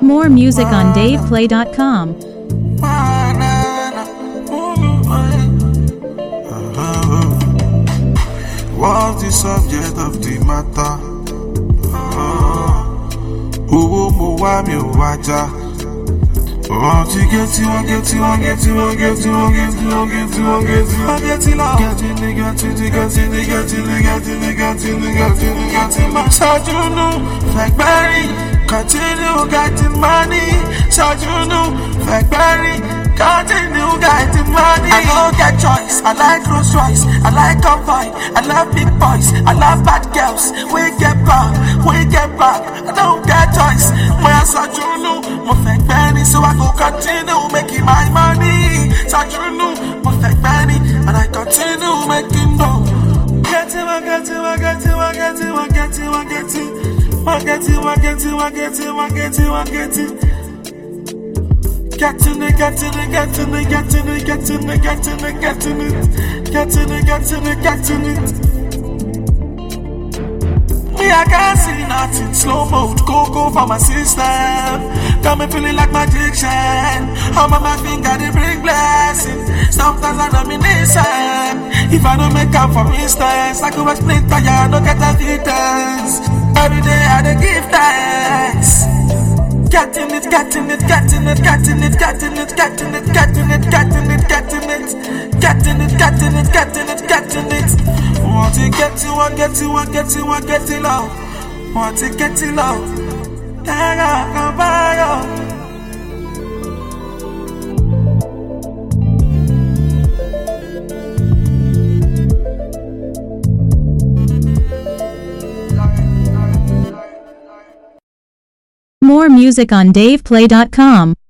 More music on DavePlay.com. What's the subject of the matter? Owó mo wá mi ò wájà. Want to get it now. Sajunu, Fekberry, continue getting money. Sajunu, Fekberry, continue getting money. I don't get choice. I like Rolls Royce. I like convoy. I love big boys. I love bad girls. We get back. I don't get choice. My Sajunu, my Fekberry, so I go continue making my money. Sajunu, my Fekberry, and I continue making dough. Getting. Me, I can't see nothing. Slow mode, go for my system. Got me feeling like magician. I'm on my finger, they bring blessing. Sometimes I nomination. If I don't make up for instance, I could explain to ya, no get evidence. Every day I dey give thanks. Getting it. Want to get it low. Want to get it low. More music on DavePlay.com.